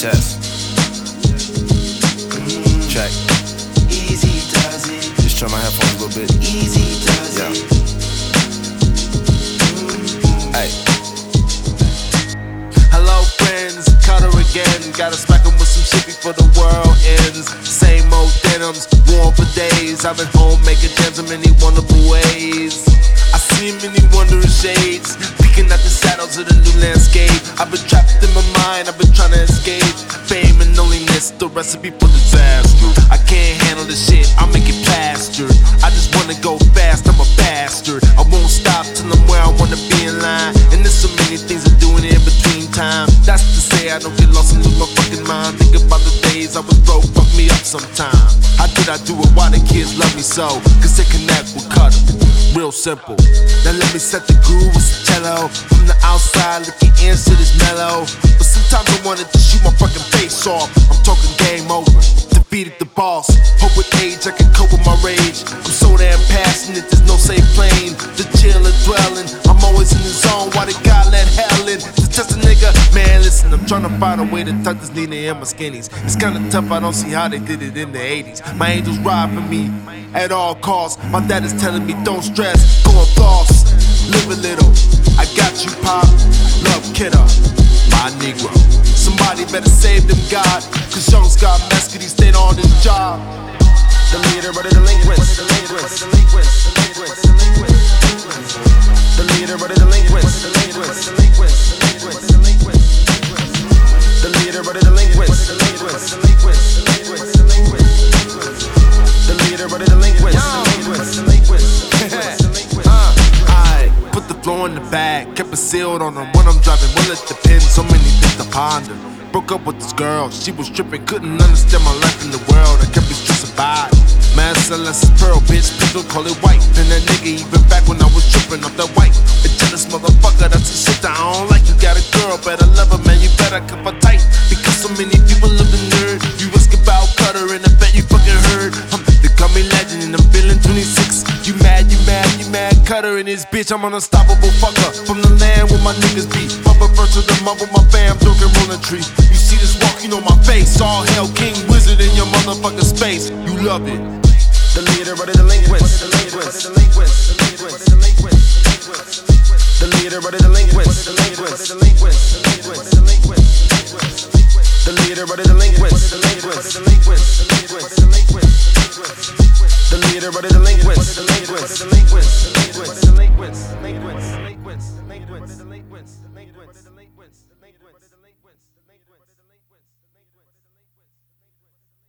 chest. Check. Easy does it. Just trim my headphones a little bit. Easy does it. Hey. Hello friends, Cutter again. Gotta smack 'em with some shit before the world ends. Same old denims, worn for days. I've been home making gems in many wonderful ways. I see many wondrous shades, peeking at the shadows of the new landscape. I've been trapped in my mind, I've been trying to escape fame and loneliness, the recipe for disaster. I can't handle this shit, I'll make it plastered. I just wanna go fast, I'm a bastard. I won't stop till I'm where I wanna be in line. And there's so many things I'm doing in between time. That's to say I don't get lost and lose my fucking mind. Think about the days I was broke, fuck me up sometime. How did I do it? Why the kids love me so? Cause they connect with Cutter. Real simple. Now let me set the groove with some cello. From the outside looking in, shit is mellow. But sometimes I wanted to shoot my fucking face off. I'm talking game over. Defeated the boss. Hope with age I can cope with my rage. I'm so damn passionate, there's no safe plane. The chill and dwelling. I'm always in the zone. Why the God let hell in? It's just a nigga. Man, listen, I'm trying to find a way to tuck this Nina in my skinnies. It's kinda tough, I don't see how they did it in the 80s. My angels ride for me at all costs. My dad is telling me don't stress, go and floss, live a little. I got you, Pop, love kidder, my Negro. Somebody better save them, God, cause Young's got mess, cause he stayed on his job. The leader of the delinquents, the leader of the delinquents, the leader of the delinquents, the leader of the delinquents, the leader of the delinquents, the leader of the I put the floor in the bag, kept it sealed on them when I'm driving. Well, it depends, so many things to ponder. Broke up with this girl, she was tripping, couldn't understand my life in the world. I kept it stressed about it. Man, unless it's pearl, bitch, please don't call it white. And that nigga even back when I was tripping off that white. A jealous motherfucker, that's the shit that I don't like. You got a girl, better love her, man, you better keep her tight. Because so many people love the nerd. You ask about Cutter and I bet you fucking heard. They call me legend and I'm feeling 26. You mad, Cutter and his bitch, I'm an unstoppable fucker. From the land where my niggas be. Papa first to the mud with my fam, drinking rolling tree. You see this walk, you know my face. All hell, king, wizard in your motherfucking space. You love it. The leader of the delinquents, the delinquents, the delinquents, the delinquents, the delinquents, the leader of the delinquents, the delinquents, the delinquents, the delinquents, the delinquents, the leader of the delinquents, the delinquents, the delinquents, the delinquents, the delinquents, the leader of the delinquents, the delinquents, the delinquents, the delinquents, the delinquents, the delinquents, the delinquents, the delinquents, the delinquents, the delinquents, the delinquents, the delinquents, the delinquents.